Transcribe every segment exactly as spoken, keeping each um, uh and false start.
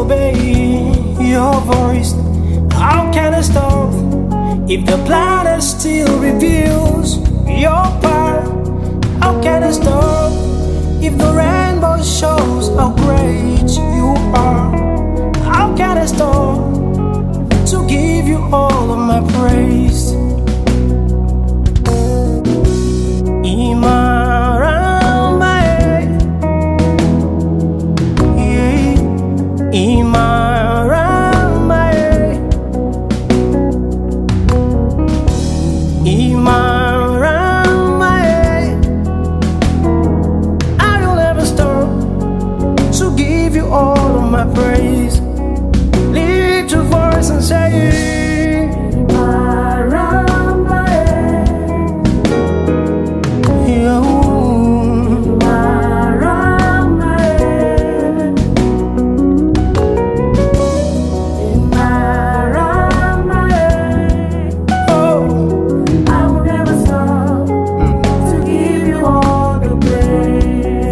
disobey your voice. How can I stop if the planet still reveals your power? How can I stop if the rainbow shows how great you are? How can I stop to give you all of my praise? All of my praise, lift your voice and say, Maramba, you, Maramba, Maramba. Oh, I will never stop mm. to give you all the praise.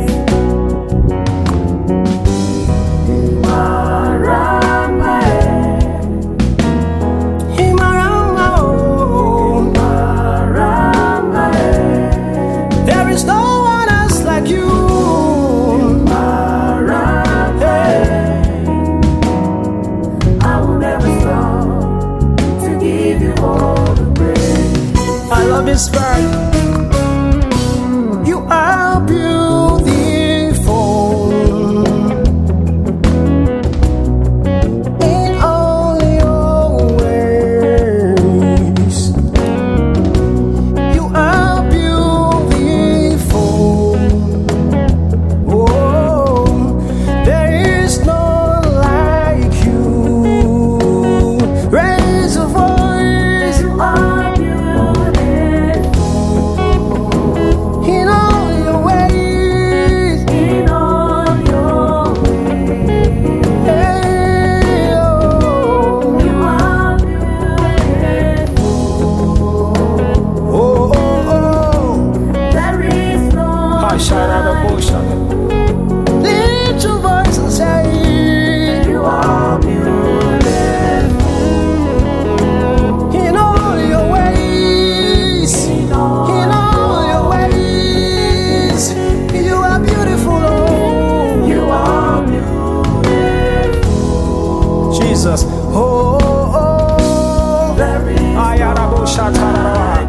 Love is right. You are beautiful in all your ways. You are beautiful. Oh, there is none like you. Raise a voice. You are lift your voice and say, you are beautiful in all your ways. In all your ways, you are beautiful. Oh, you are beautiful, Jesus. Oh, oh, oh. There is no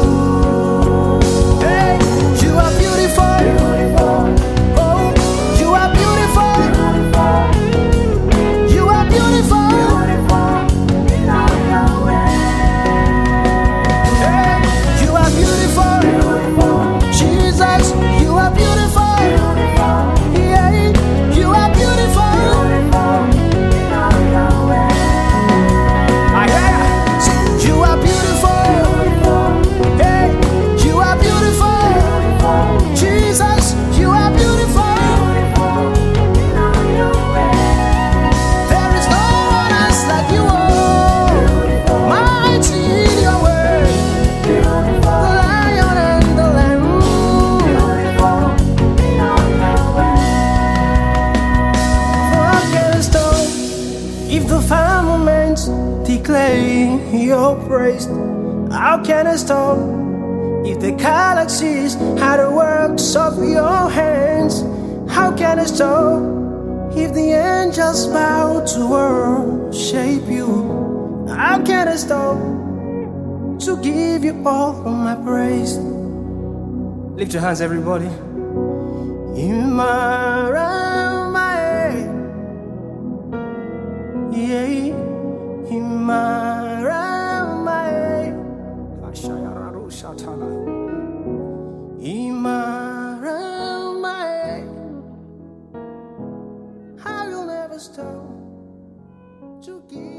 if the firmament declare your praise. How can I stop if the galaxies are the works of your hands? How can I stop if the angels bow to worship you? How can I stop to give you all of my praise? Lift your hands, everybody. Yeah, Imaramae, Ashayararu Shatana, Imaramae, I will never stop to give.